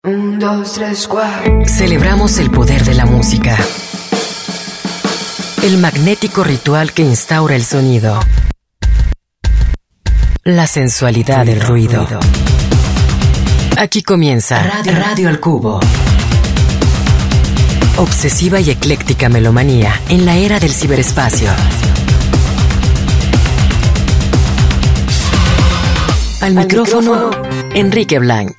1, 2, 3, 4. Celebramos el poder de la música. El magnético ritual que instaura el sonido. La sensualidad del ruido. Aquí comienza Radio al Cubo. Obsesiva y ecléctica melomanía en la era del ciberespacio. Al micrófono, Enrique Blanc.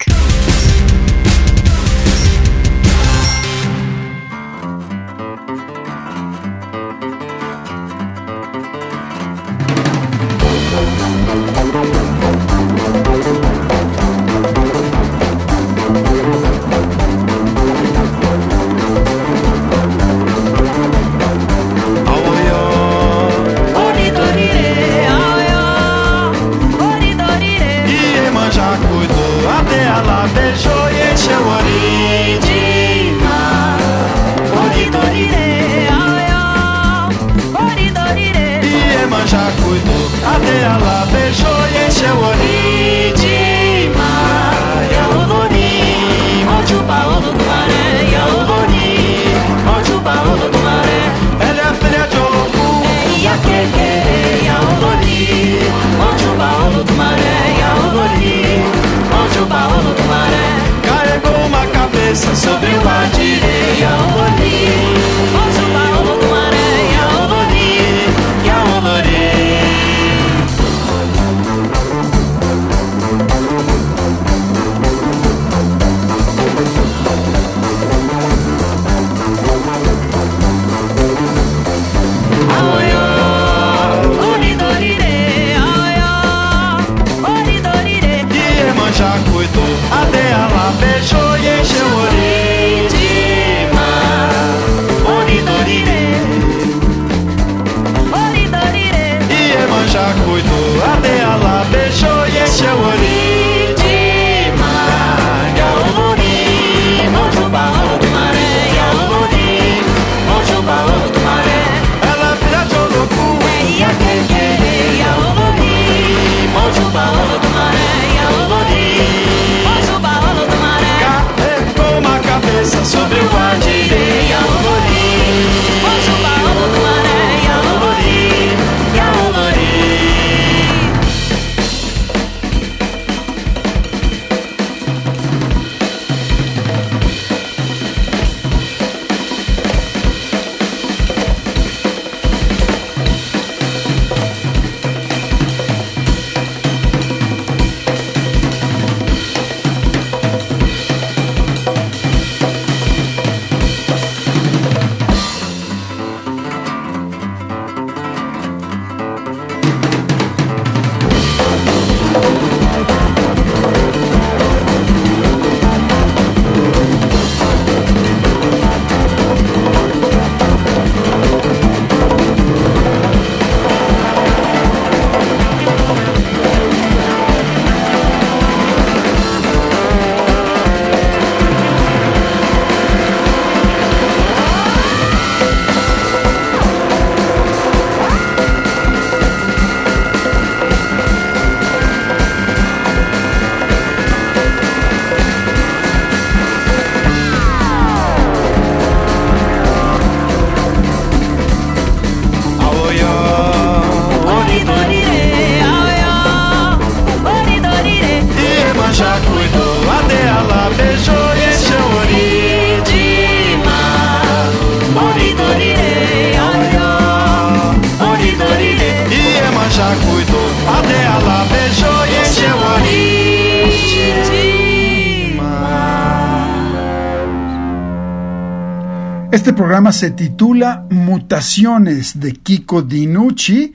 Este programa se titula Mutaciones de Kiko Dinucci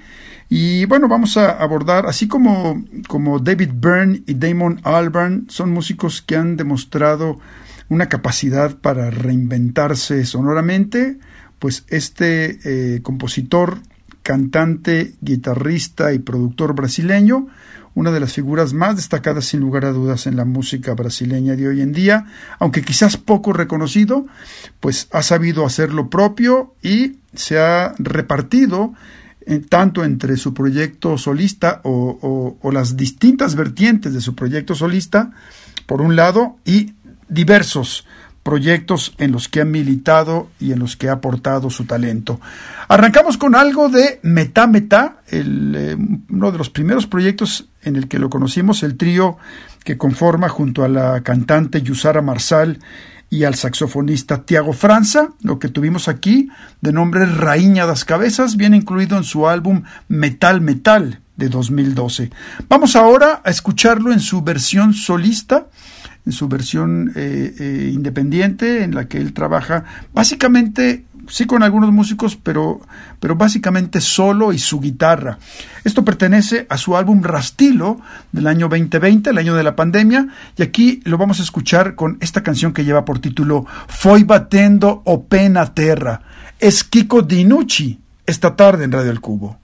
y bueno, vamos a abordar, así como David Byrne y Damon Albarn son músicos que han demostrado una capacidad para reinventarse sonoramente, pues este compositor, cantante, guitarrista y productor brasileño, una de las figuras más destacadas sin lugar a dudas en la música brasileña de hoy en día, aunque quizás poco reconocido, pues ha sabido hacer lo propio y se ha repartido tanto entre su proyecto solista o las distintas vertientes de su proyecto solista, por un lado, y diversos proyectos en los que ha militado y en los que ha aportado su talento. Arrancamos con algo de Metá Metá, uno de los primeros proyectos en el que lo conocimos, el trío que conforma junto a la cantante Yusara Marsal y al saxofonista Tiago França. Lo que tuvimos aquí, de nombre Rainha das Cabezas, viene incluido en su álbum Metal Metal de 2012. Vamos ahora a escucharlo en su versión solista, en su versión independiente, en la que él trabaja básicamente, sí con algunos músicos, pero básicamente solo y su guitarra. Esto pertenece a su álbum Rastilo del año 2020, el año de la pandemia, y aquí lo vamos a escuchar con esta canción que lleva por título Foi Batendo o Pé na Terra. Es Kiko Dinucci, esta tarde en Radio El Cubo.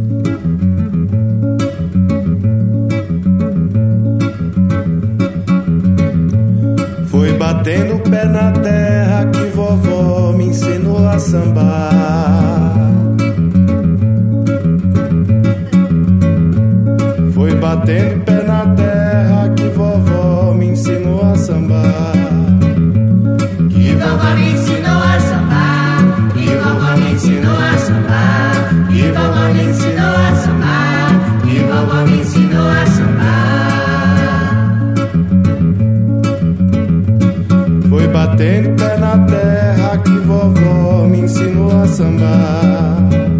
Foi batendo o pé na terra que vovó me ensinou a sambar. Foi batendo o pé na terra que vovó me ensinou a sambar. Que vovó me ensinou a sambar. Que vovó me ensinou a sambar. Que vovó me ensinou a sambar. Que vovó me ensinou a sambar. Foi batendo pé na terra que vovó me ensinou a sambar.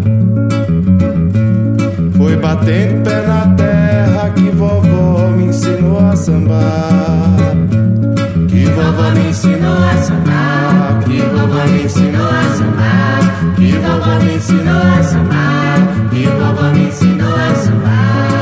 Foi batendo pé na terra que vovó me ensinou a sambar. Que vovó me ensinou a sambar. Que vovó me ensinou a sambar. Que vovó me ensinou a sambar. Que vovó me ensinou a sambar.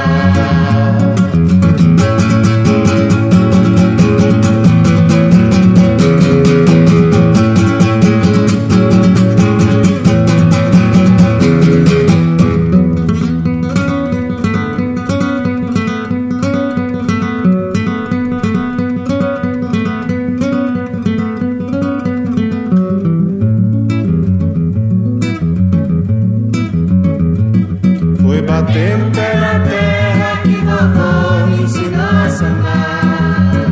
Batendo pé na terra que vovó me ensinou a sambar.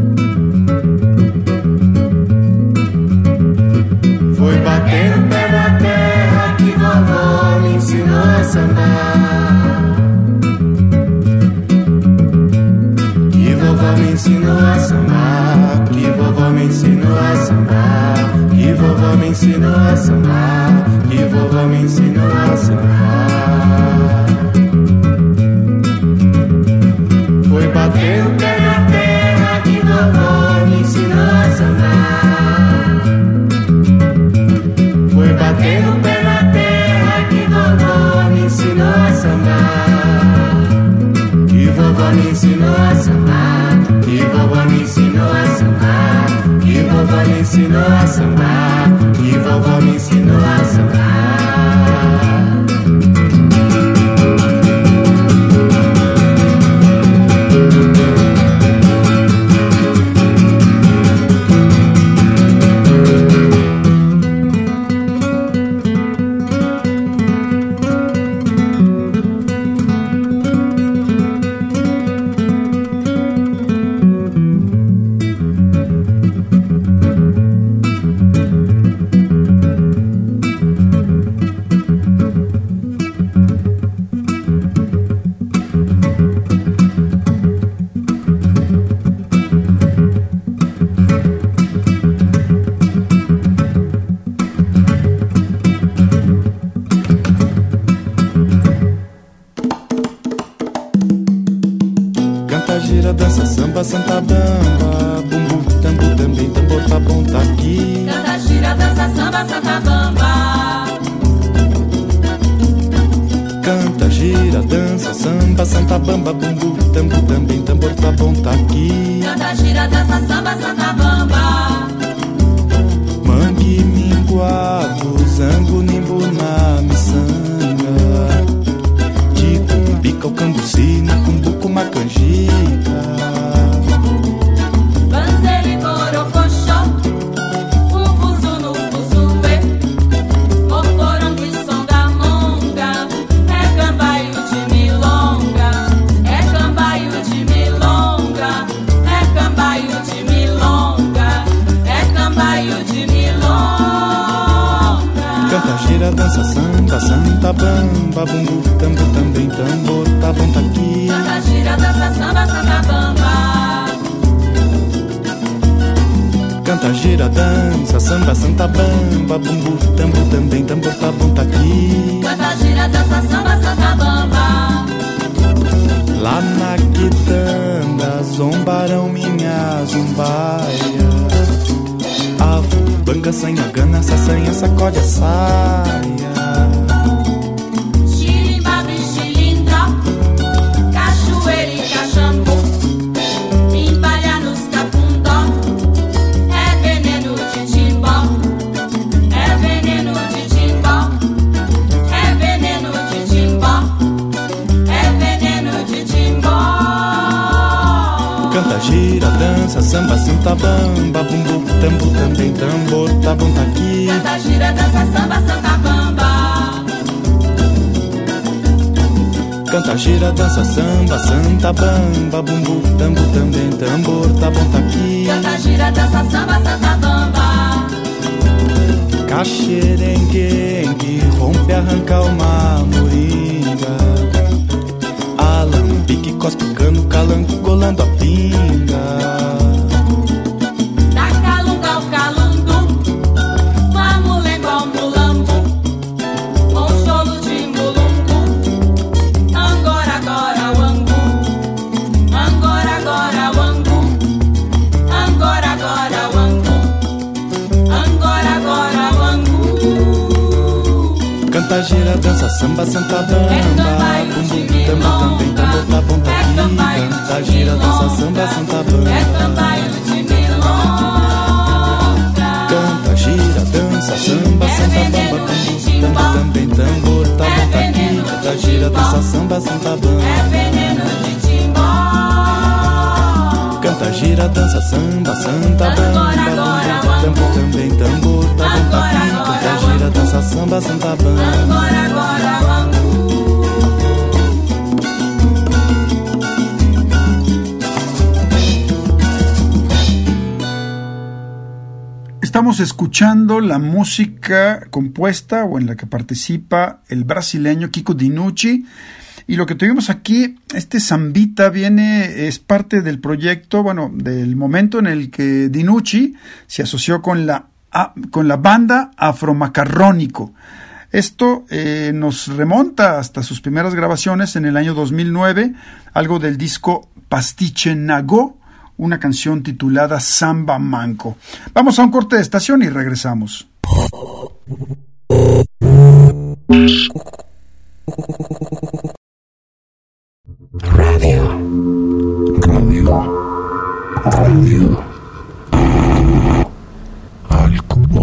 Foi batendo pé na terra que vovó me ensinou a sambar. Que vovó me ensinou a sambar. Que vovó me ensinou a sambar. Que vovó me ensinou a sambar. Que vovó me ensinou a sambar. Foi batendo pé na terra que vovó me ensinou a sambar. Foi batendo pé na terra que vovó me ensinou a sambar. Que vovó me ensinou a sambar. Que vovó me ensinou a sambar. Que vovó me ensinou a sambar. Que vovó me ensinou a sambar. Santa Bamba, bumbum, tambu, também, tambor, tá bom, tá aqui. Canta, gira, dança, samba, Santa Bamba. Canta, gira, dança, samba, Santa Bamba, bumbum, tambu, também, tambor, tá bom, tá aqui. Canta, gira, dança, samba, Santa Bamba. Mangue, minguado, zango, nimbo, na miçanga. Tico, pica, o cambuci, na cumbuco, uma canjica. Milonga, santa bamba, bumbu, tambo, também, tambor, tá bom, tá aqui. Canta, gira, dança, samba, santa bamba. Canta, gira, dança, samba, santa bamba, bumbu, tambo, também, tambor, tá bom, tá aqui. Canta, gira, dança, samba, santa bamba. Lá na quitanda zombarão minha zumbaia. Avo, banga, sanha, gana, saçanha, sacode a saia. Xirimba, bichilindra, cachoeira e cachambu, empalha nos cafundó, é veneno de timbó, é veneno de timbó, é veneno de timbó, é veneno de timbó. Canta, gira, dança, samba, santa bamba, bumbu, tambo, também, tambor, tá bom, tá aqui. Canta, gira, dança, samba, santa bamba. Canta, gira, dança, samba, santa bamba, bumbu, tambo, também, tambor, tá bom, tá aqui. Canta, gira, dança, samba, santa bamba. Caxerengue, rompe, arranca uma moringa. Alambique, cospe, cano, calango, colando a pinga. Da calunga ao calundu, mamulengo ao mulambu, com cholo de mulungu, angora, agora, o angu, angora, agora, o angu, angora, agora, o angu, angora, agora, o angu. Canta, gira, dança, samba, santa bamba, bumbu, tambo, também, tambor, tá bom, tá aqui. Canta, gira, dança, samba, santa bamba. É cambaio de milonga. Canta, gira, dança, samba, santa bamba, bumbu, tambo, também, tambor, tá bom, tá aqui. Canta, gira, dança, samba, santa bamba. É veneno de timbó. Canta, gira, dança, samba, santa bamba, bumbu, tambo, também, tambor, tá bom, tá aqui. Canta, gira, dança, samba, santa bamba. Agora, agora, o angu. Estamos escuchando la música compuesta o en la que participa el brasileño Kiko Dinucci. Y lo que tuvimos aquí, este zambita es parte del proyecto, del momento en el que Dinucci se asoció con la banda Afromacarrónico. Esto nos remonta hasta sus primeras grabaciones en el año 2009, algo del disco Pastiche Nagó, una canción titulada Samba Manco. Vamos a un corte de estación y regresamos. Radio. Al cubo.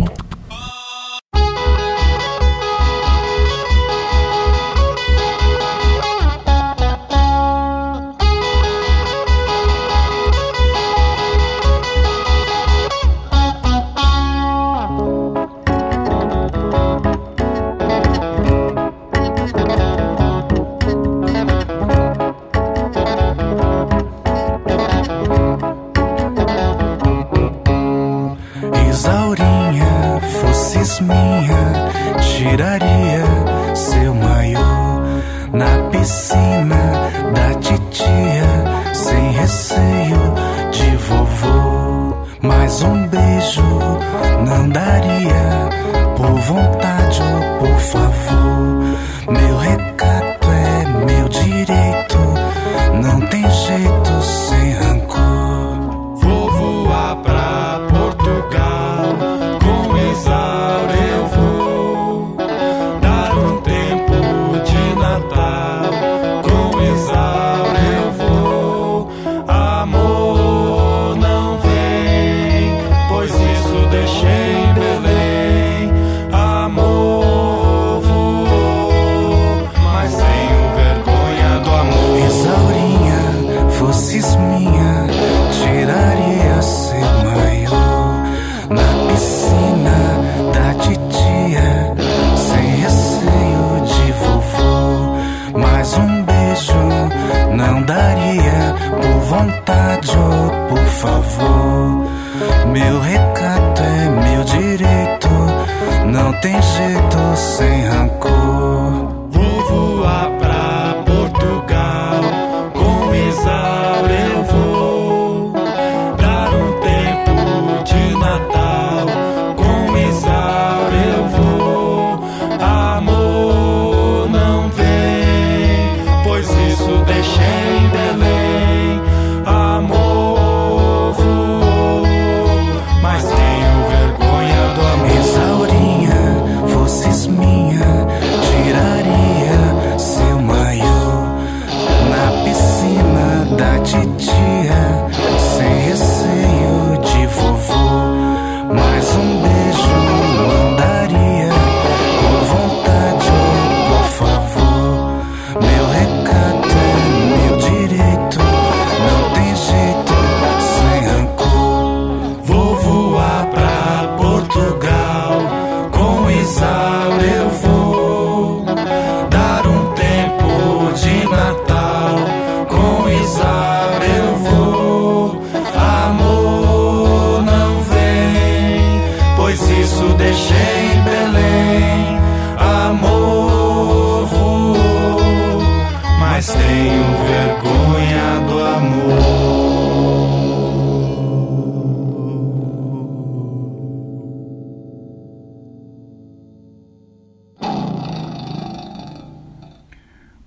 Isaurinha, fosses minha, tiraria seu maiô na piscina da titia, sem receio de vovô. Mas um beijo não daria, por vontade ou por favor. Meu recato é meu direito, não tem jeito sem rancor. Vou voar pra Portugal, com Isaura eu vou dar um tempo de Natal, com Isaura eu vou. Amor, não vem, pois isso deixei em Belém. Amor, vou, mas tenho vergonha do amor. Isaurinha, fosses minha, tiraria seu maiô na piscina da titia, sem receio de vovô. Mas um beijo não daria, por vontade ou por favor. Meu recato é meu direito, não tem jeito sem rancor.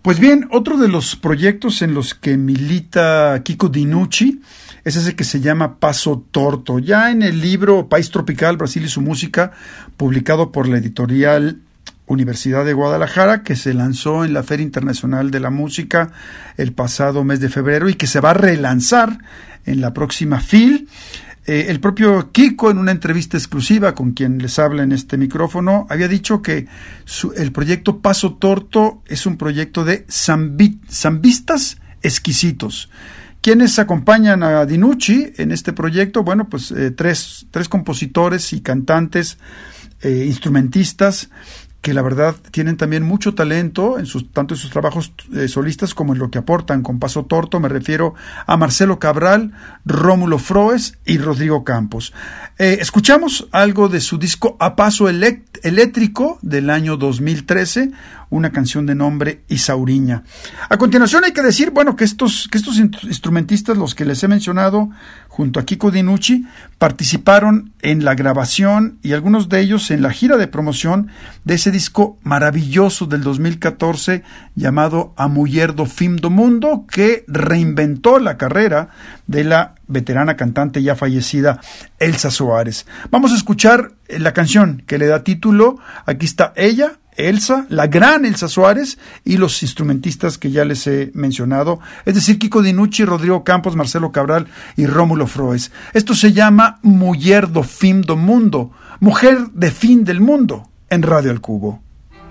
Pues bien, otro de los proyectos en los que milita Kiko Dinucci es ese que se llama Paso Torto. Ya en el libro País Tropical, Brasil y su música, publicado por la editorial Universidad de Guadalajara, que se lanzó en la Feria Internacional de la Música el pasado mes de febrero y que se va a relanzar en la próxima FIL. El propio Kiko, en una entrevista exclusiva con quien les habla en este micrófono, había dicho que el proyecto Paso Torto es un proyecto de zambistas exquisitos. ¿Quiénes acompañan a Dinucci en este proyecto? Bueno, pues tres compositores y cantantes, instrumentistas, que la verdad tienen también mucho talento tanto en sus trabajos solistas como en lo que aportan con Paso Torto. Me refiero a Marcelo Cabral, Rómulo Froes y Rodrigo Campos. Escuchamos algo de su disco A Paso Eléctrico del año 2013, una canción de nombre Isauriña. A continuación hay que decir, bueno, que estos instrumentistas, los que les he mencionado, junto a Kiko Dinucci, participaron en la grabación y algunos de ellos en la gira de promoción de ese disco maravilloso del 2014 llamado A Mulher do Fim do Mundo, que reinventó la carrera de la veterana cantante ya fallecida Elsa Soares. Vamos a escuchar la canción que le da título. Aquí está ella, Elsa, la gran Elsa Soares, y los instrumentistas que ya les he mencionado, es decir, Kiko Dinucci, Rodrigo Campos, Marcelo Cabral y Rómulo Froes. Esto se llama Mulher do Fim do Mundo, Mujer de Fin del Mundo, en Radio El Cubo.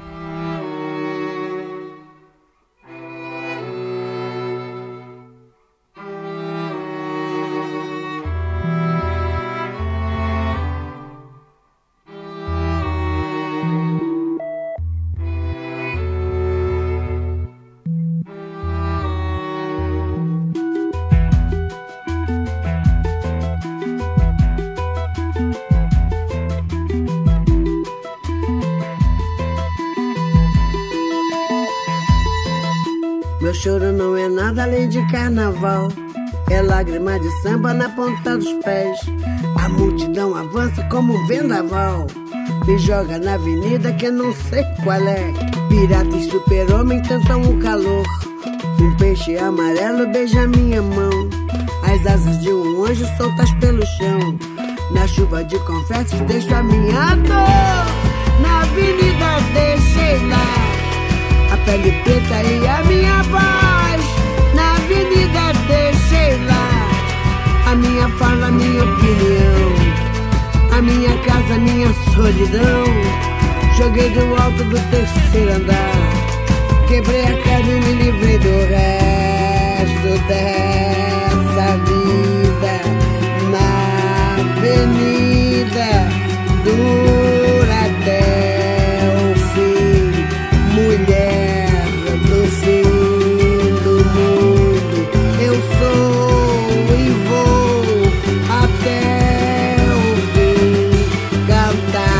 Meu choro não é nada além de carnaval, é lágrima de samba na ponta dos pés. A multidão avança como um vendaval, me joga na avenida que eu não sei qual é. Pirata e super-homem tentam o calor, um peixe amarelo beija minha mão. As asas de um anjo soltas pelo chão, na chuva de confetes deixo a minha dor. Na avenida deixei lá a pele preta e a minha voz. Na avenida deixei lá a minha fala, a minha opinião, a minha casa, a minha solidão. Joguei do alto do terceiro andar, quebrei a cara e me livrei do resto dessa vida. Na avenida dura até o fim, mulher do fim do mundo. Eu sou e vou até o fim cantar.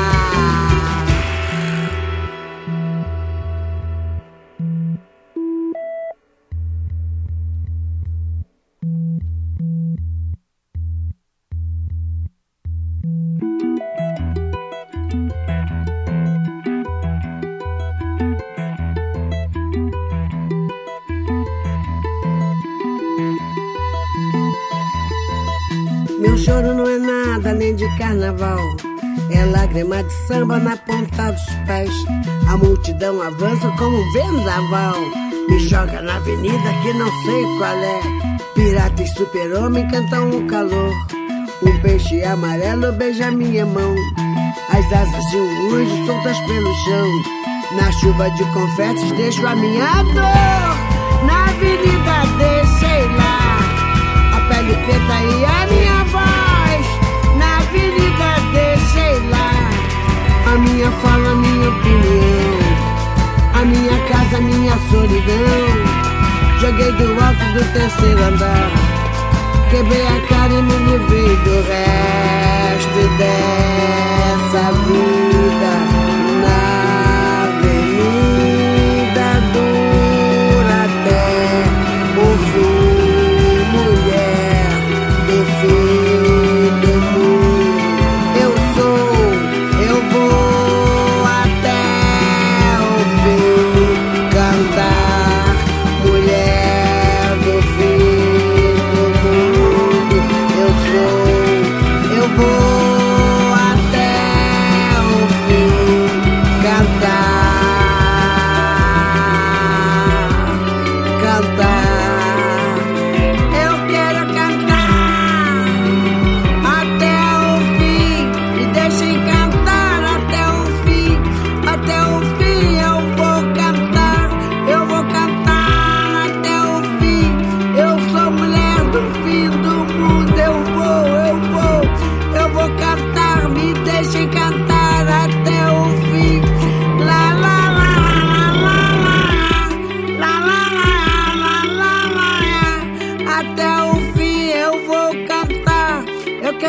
Meu choro não é nada além de carnaval, é lágrima de samba na ponta dos pés. A multidão avança como um vendaval, me joga na avenida que não sei qual é. Pirata e super-homem cantam o calor, um peixe amarelo beija minha mão. As asas de um anjo soltas pelo chão, na chuva de confetes deixo a minha dor. Na avenida deixei lá a pele preta e a minha voz. Na avenida deixei lá a minha fala, a minha opinião, a minha casa, a minha solidão. Joguei do alto do terceiro andar, quebrei a cara e me livrei do resto dessa vida. Na avenida dura até o fim, mulher do fim do mundo. Eu sou, eu vou até o fim cantar.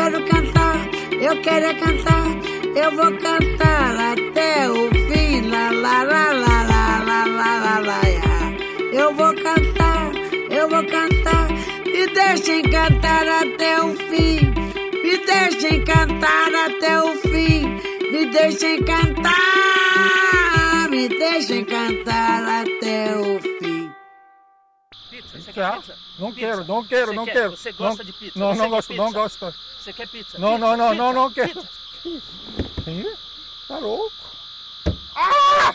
quero cantar, eu quero cantar, eu vou cantar até o fim, la la la la la la la la la. Eu vou cantar, me deixem cantar até o fim, me deixem cantar até o fim, me deixem cantar, me deixem cantar até o fim. Pizza, você quer pizza? Não quero, não quero, não quero. Você gosta de pizza? Não, não gosto, não gosto. Você quer pizza? Não, não, não, não, não quero. Sim? Tá louco? Ah!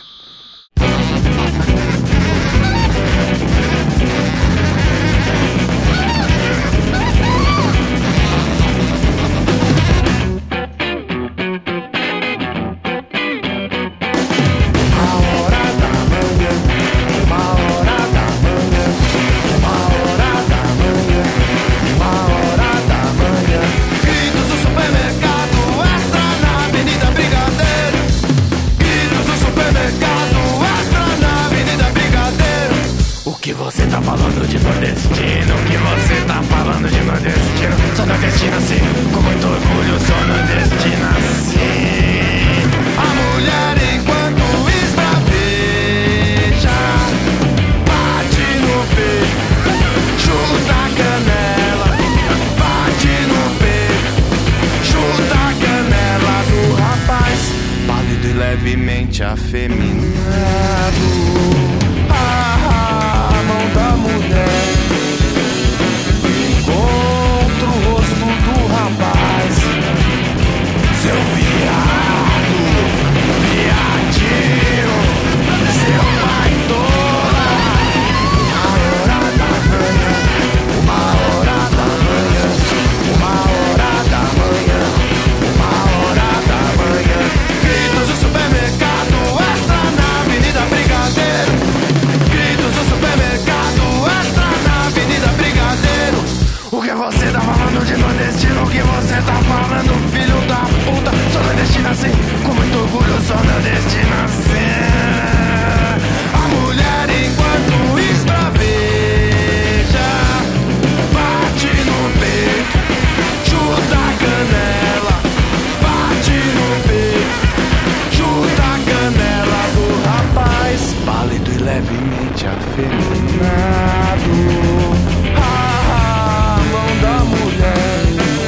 O que você tá falando de nordestino? O que você tá falando de nordestino? Sou nordestina sim, com muito orgulho sou nordestina sim. A mulher enquanto esbraveja, bate no peito, chuta a canela, bate no peito, chuta a canela do rapaz, pálido e levemente afeminado. Da mulher, encontro o rosto do rapaz, seu viado, viadinho, seu baitola. Uma hora da manhã, uma hora da manhã, uma hora da manhã, uma hora da manhã. Gritos do supermercado, extra na Avenida Brigadeiro. Gritos do supermercado, o que você tá falando de nordestino? O que você tá falando, filho da puta? Sou nordestina assim, com muito orgulho sou nordestina assim. A mulher enquanto esbraveja, bate no peito, chuta a canela, bate no peito, chuta a canela do rapaz, pálido e levemente afeminado. Da mulher,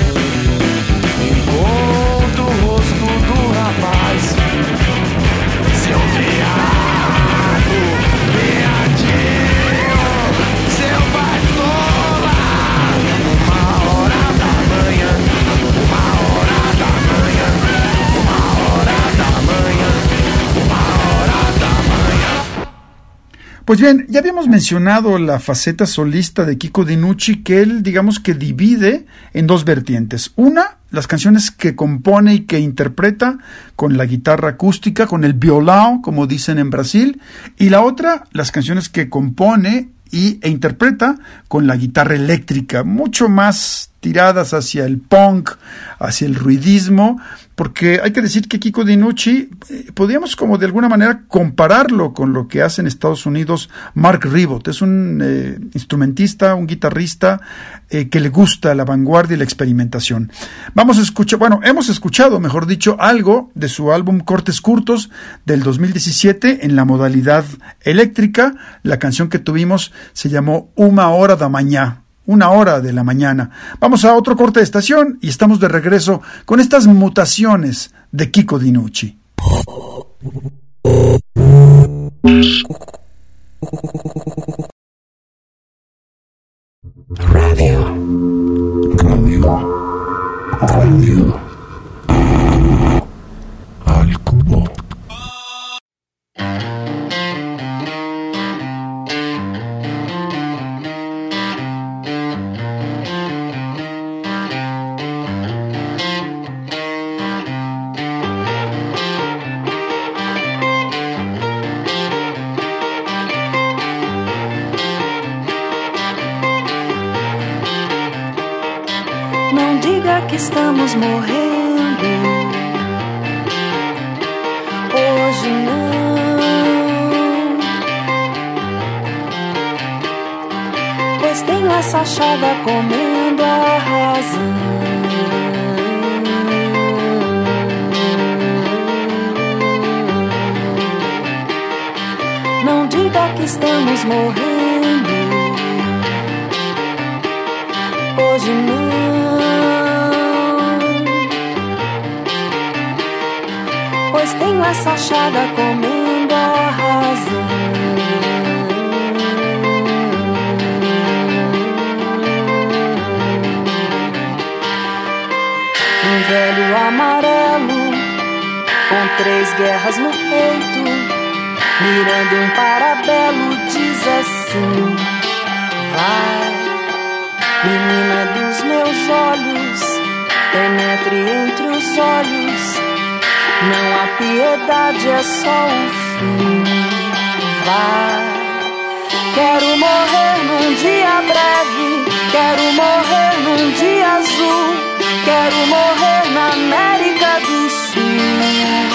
encontro o rosto do rapaz, seu viado, viadinho, seu baitola. Uma hora da manhã, uma hora da manhã, uma hora da manhã, uma hora da manhã. Pues bien, ya habíamos mencionado la faceta solista de Kiko Dinucci, que él, digamos que divide en dos vertientes. Una, las canciones que compone y que interpreta con la guitarra acústica, con el violão, como dicen en Brasil, y la otra, las canciones que compone e interpreta con la guitarra eléctrica, mucho más tiradas hacia el punk, hacia el ruidismo, porque hay que decir que Kiko Dinucci, podríamos como de alguna manera compararlo con lo que hace en Estados Unidos Mark Ribot. Es un instrumentista, un guitarrista que le gusta la vanguardia y la experimentación. Vamos a escuchar, bueno, hemos escuchado, mejor dicho, algo de su álbum Cortes Curtos del 2017 en la modalidad eléctrica. La canción que tuvimos se llamó Uma Hora da Manhã. 1 hora de la mañana. Vamos a otro corte de estación y estamos de regreso con estas mutaciones de Kiko Dinucci. Radio. Al cubo. Não diga que estamos morrendo, hoje não, pois tenho essa chaga comendo a razão. estamos morrendo. Hoje não. Pois tenho essa chaga comendo a razão. Um velho amarelo com 3 guerras no peito, mirando um parabelo, diz assim: vai, menina dos meus olhos, penetre entre os olhos. Não há piedade, é só o fim. Vai, quero morrer num dia breve, quero morrer num dia azul, quero morrer na América do Sul.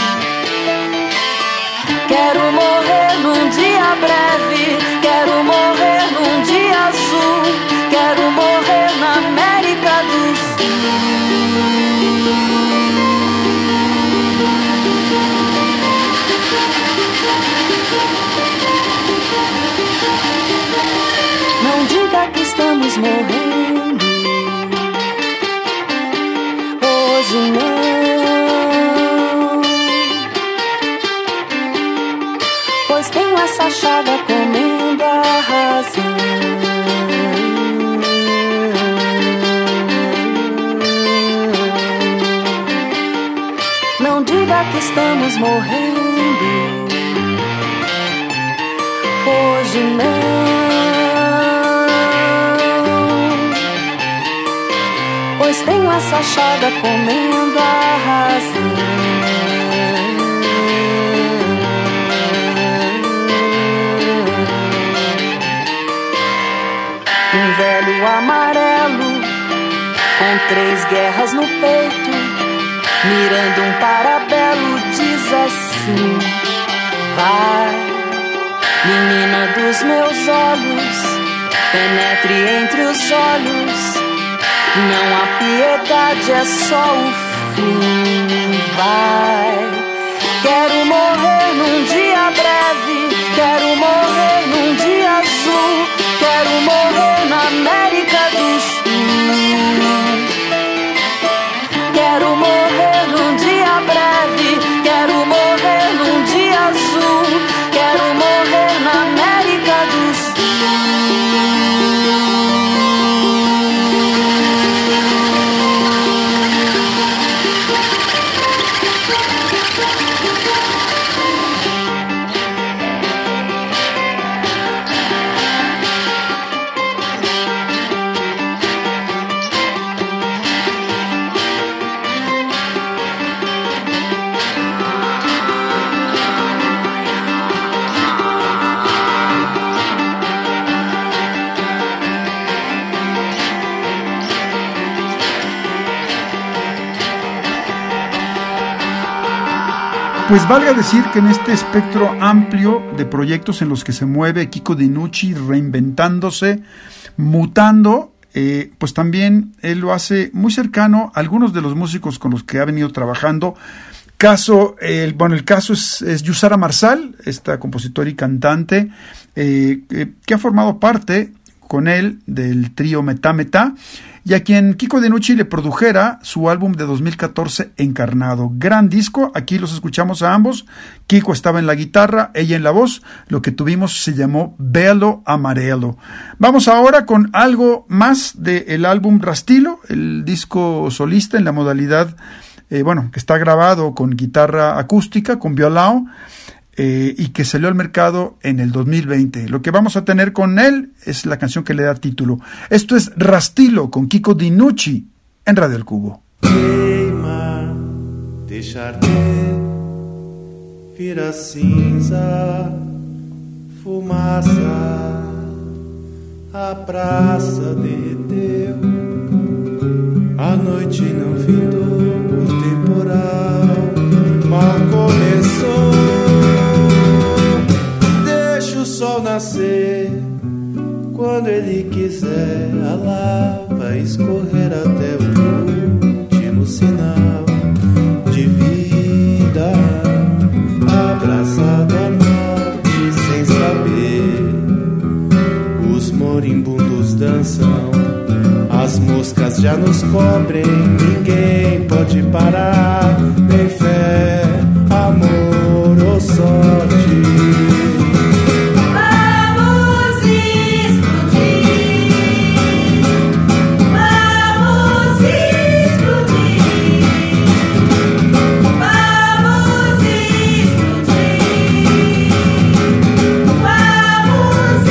Quero morrer num dia breve, quero morrer num dia azul, quero morrer na América do Sul. Não diga que estamos morrendo. Hoje não. Pois tenho essa chaga comendo a razão. Não diga que estamos morrendo. Hoje não. Pois tenho essa chaga comendo a razão. Um velho amarelo com 3 guerras no peito, mirando um parabelo, diz assim: vai, menina dos meus olhos, penetre entre os olhos. Não há piedade, é só o fim. Vai, quero morrer num dia breve, quero morrer num dia azul, quero morrer na América do Sul. Quero morrer num dia breve, quero morrer num dia azul, quero morrer na América do Sul. Pues valga decir que en este espectro amplio de proyectos en los que se mueve Kiko Dinucci, reinventándose, mutando, pues también él lo hace muy cercano a algunos de los músicos con los que ha venido trabajando. El caso es Yusara Marsal, esta compositora y cantante que ha formado parte con él del trío Metá Metá, y a quien Kiko Dinucci le produjera su álbum de 2014, Encarnado. Gran disco, aquí los escuchamos a ambos. Kiko estaba en la guitarra, ella en la voz. Lo que tuvimos se llamó Velo Amarelo. Vamos ahora con algo más del álbum Rastilo, el disco solista en la modalidad, que está grabado con guitarra acústica, con violao, y que salió al mercado en el 2020. Lo que vamos a tener con él es la canción que le da título. Esto es Rastilo con Kiko Dinucci en Radio El Cubo. Queima, deixar-te vira cinza, fumaça, a praça derreteu, a noite não findou, o temporal mal começou. Deixa o sol nascer, quando ele quiser, a lava escorrer até o último sinal de vida, abraçado à morte sem saber pode parar. Tem fé, amor ou sorte. Vamos explodir. Vamos explodir. Vamos explodir. Vamos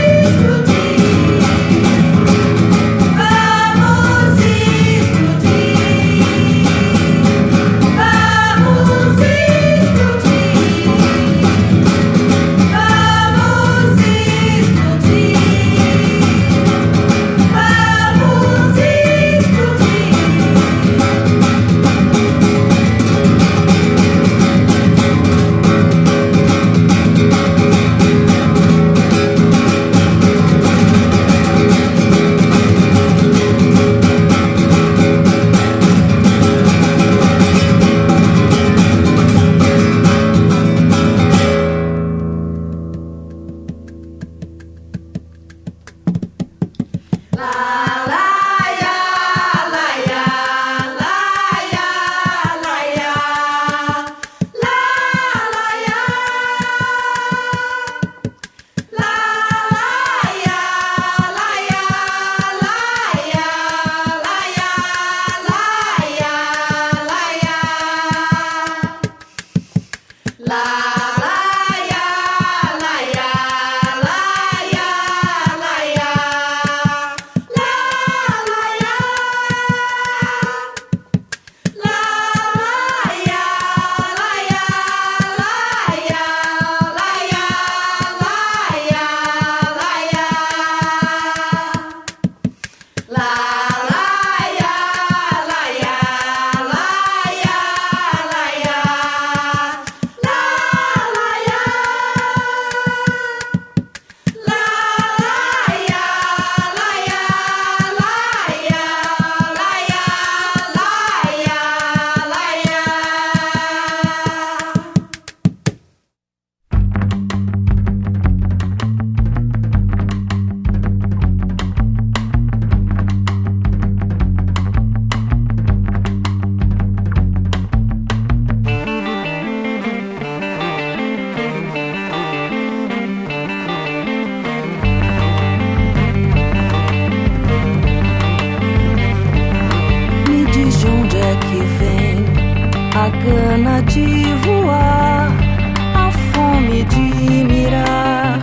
a gana de voar, a fome de mirar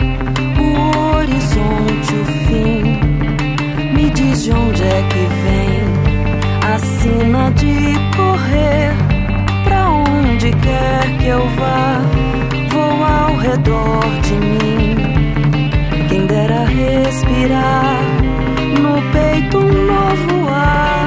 o horizonte, o fim. Me diz de onde é que vem a sina de correr, pra onde quer que eu vá, vou ao redor de mim. Quem dera respirar no peito um novo ar,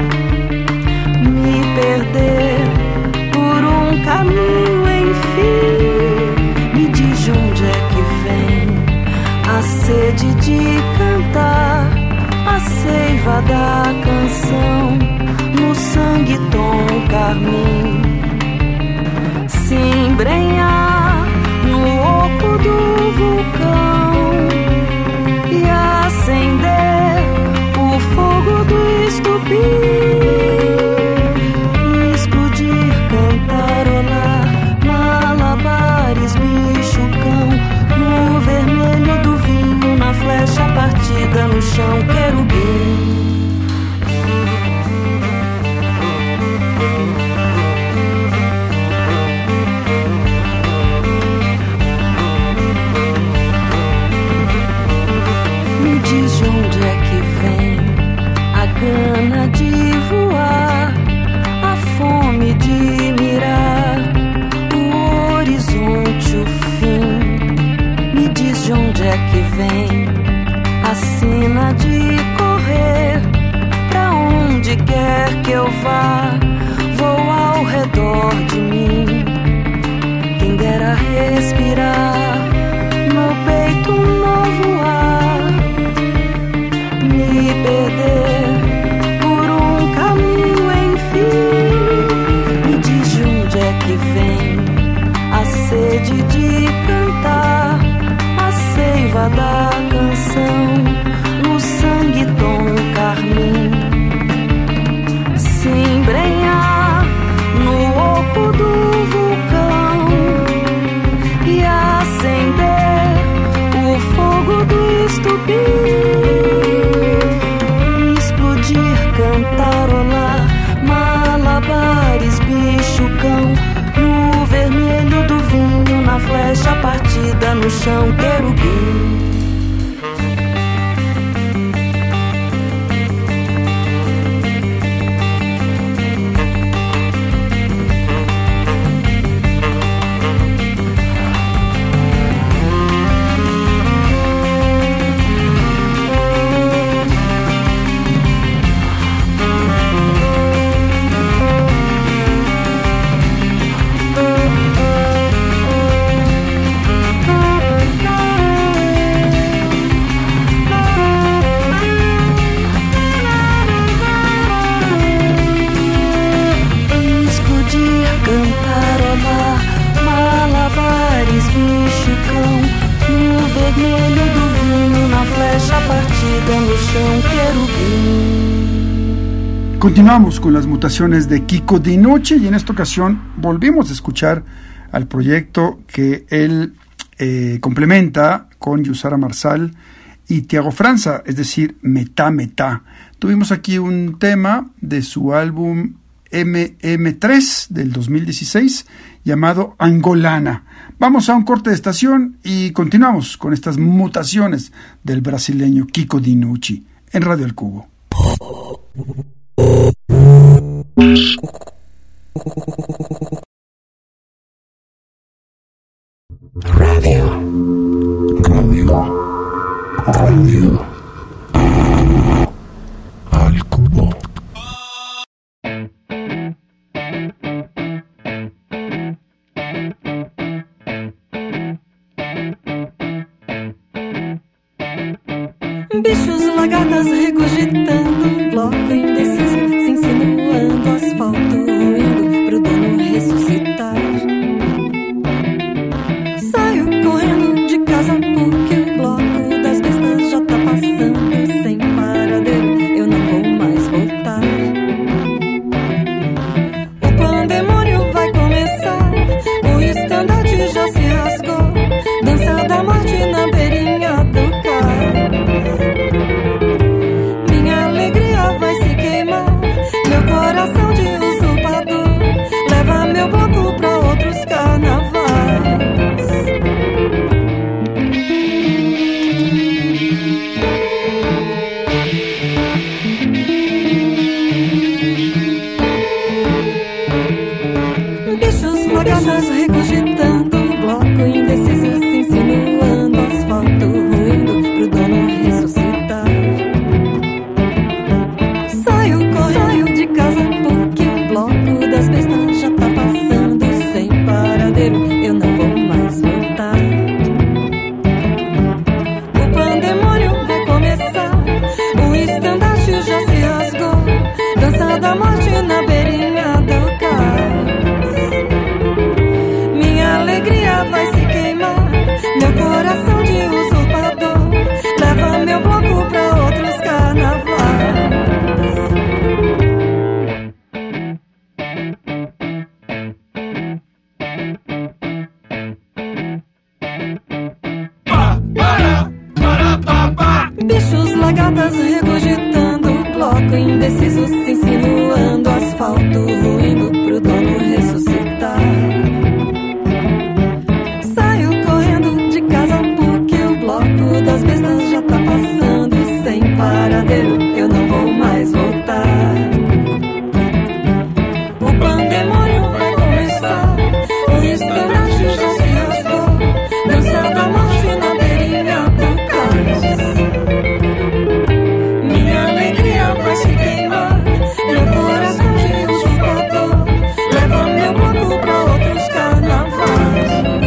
me perder por um caminho, enfim. Me diz de onde é que vem a sede de cantar, a seiva da canção no sangue tom carmim. Se embrenhar no oco do vulcão e acender o fogo do estupim. Flecha partida no chão, querubim. Me diz de onde é que vem a gana de voar, a fome de mirar o horizonte, o fim. Me diz de onde é que vem a sina de correr, pra onde quer que eu vá, vou ao redor de mim. Quem dera respirar no peito um novo ar, me perder por um caminho, enfim. Me diz de onde é que vem a sede de cantar, a seiva da canção no sangue tom carmim. Se embrenhar chão, querubim. Continuamos con las mutaciones de Kiko Dinucci y en esta ocasión volvimos a escuchar al proyecto que él complementa con Yusara Marsal y Tiago Franza, es decir, Metá Metá. Tuvimos aquí un tema de su álbum MM3 del 2016 llamado Angolana. Vamos a un corte de estación y continuamos con estas mutaciones del brasileño Kiko Dinucci en Radio El Cubo. Radio Al Cubo. Bichos, lagartas regurgitando, bloco indeciso, se insinuando, asfalto ruindo pro dono ressuscitar. Saio correndo de casa porque o bloco das bestas já tá passando sem paradeiro, eu não vou mais voltar. O pandemônio vai começar, o estandarte já se rasgou, dança da morte na beirinha do carro. Minha alegria vai se queimar, meu coração de usurpador leva meu bloco pra outros carnavais. Bichos, lagartas regurgitando, bloco indeciso se insinuando, asfalto ruindo pro dono ressuscitar. Saio correndo de casa porque o bloco das bestas já tá passando sem paradeiro, eu não vou mais voltar. O pandemônio vai começar, o estandarte já se rasgou, dança da morte na beirinha do carro. Minha alegria vai se queimar, meu coração de usurpador leva meu bloco pra outros carnavais. Bichos, lagartas regurgitando, bloco indeciso se insinuando, asfalto ruindo pro dono ressuscitar. Saio correndo de casa porque o bloco das bestas já tá passando sem paradeiro, eu não vou mais voltar. O pandemônio vai começar, o estandarte já se rasgou, dança da morte na beirinha do caos. Minha alegria vai se queimar, meu coração de usurpador leva meu bloco pra outros carnavais.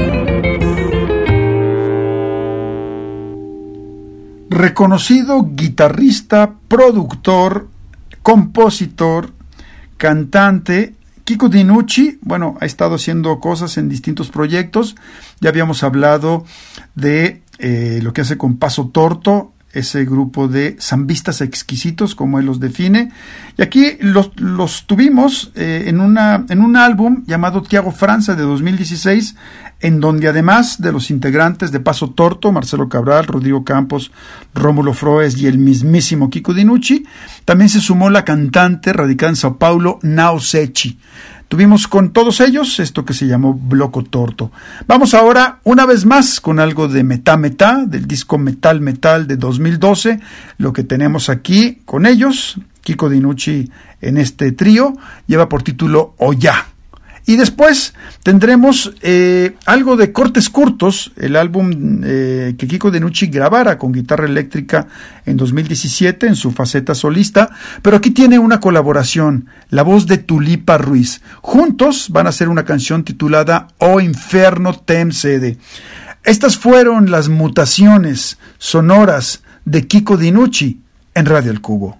Reconocido guitarrista, productor, compositor, cantante, Kiko Dinucci, bueno, ha estado haciendo cosas en distintos proyectos. Ya habíamos hablado de lo que hace con Paso Torto, ese grupo de zambistas exquisitos, como él los define. Y aquí los tuvimos en un álbum llamado Tiago Franza de 2016, en donde además de los integrantes de Paso Torto, Marcelo Cabral, Rodrigo Campos, Rómulo Froes y el mismísimo Kiko Dinucci, también se sumó la cantante radicada en Sao Paulo, Nao Sechi. Tuvimos con todos ellos esto que se llamó Bloco Torto. Vamos ahora una vez más con algo de Metá Metá, del disco Metal Metal de 2012. Lo que tenemos aquí con ellos, Kiko Dinucci en este trío, lleva por título Oya. Y después tendremos algo de Cortes Curtos, el álbum que Kiko Dinucci grabara con guitarra eléctrica en 2017 en su faceta solista, pero aquí tiene una colaboración, la voz de Tulipa Ruiz. Juntos van a hacer una canción titulada O Inferno Tem Sede. Estas fueron las mutaciones sonoras de Kiko Dinucci en Radio El Cubo.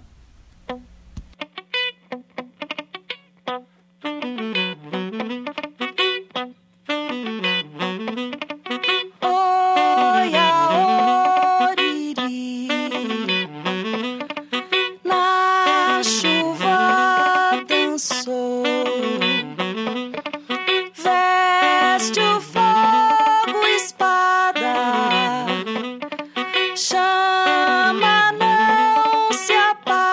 Chama não se apaga.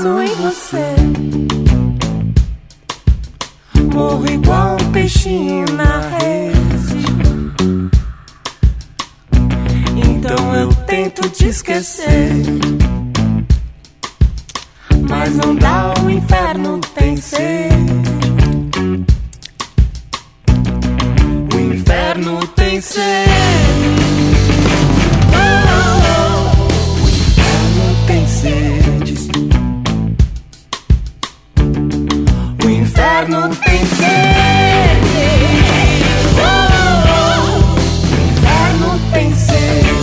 penso em você, morro igual um peixinho na rede. Então eu tento te esquecer, mas não dá, o inferno tem sede. O inferno tem sede. O inferno tem sede. O inferno tem sede.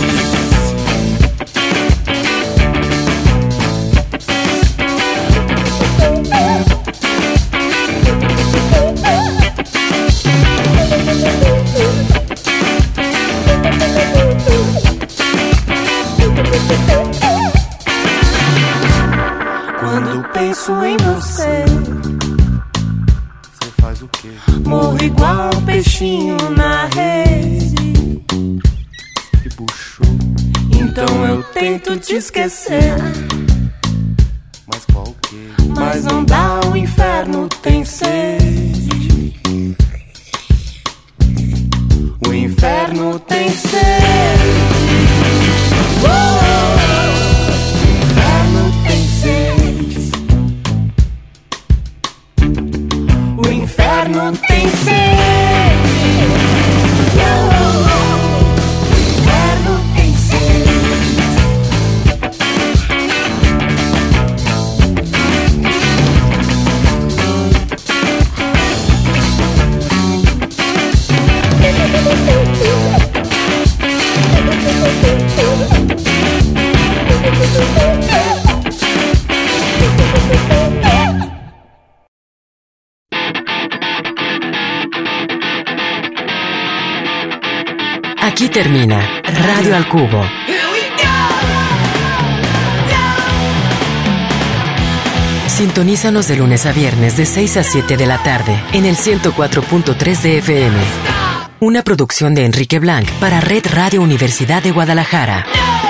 Quando penso em você, Você faz o quê? morro igual um peixinho na rede. Que buchou. Então eu tento te esquecer, Mas qual o quê? mas não dá, o inferno tem sede. O inferno tem sede. O inferno tem sede. O inferno tem sede. O inferno tem sede. Aquí termina Radio al Cubo. Sintonízanos de lunes a viernes de 6 a 7 de la tarde en el 104.3 de FM. Una producción de Enrique Blanc para Red Radio Universidad de Guadalajara.